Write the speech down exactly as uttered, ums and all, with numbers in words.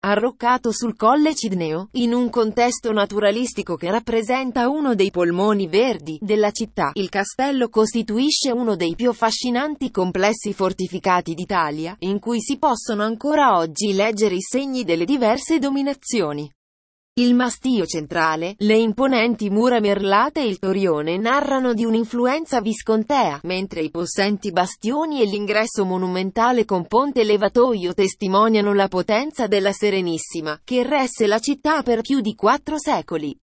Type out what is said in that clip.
arroccato sul Colle Cidneo, in un contesto naturalistico che rappresenta uno dei polmoni verdi della città. Il castello costituisce uno dei più affascinanti complessi fortificati d'Italia, in cui si possono ancora oggi leggere i segni delle diverse dominazioni. Il mastio centrale, le imponenti mura merlate e il torrione narrano di un'influenza viscontea, mentre i possenti bastioni e l'ingresso monumentale con ponte levatoio testimoniano la potenza della Serenissima, che resse la città per più di quattro secoli.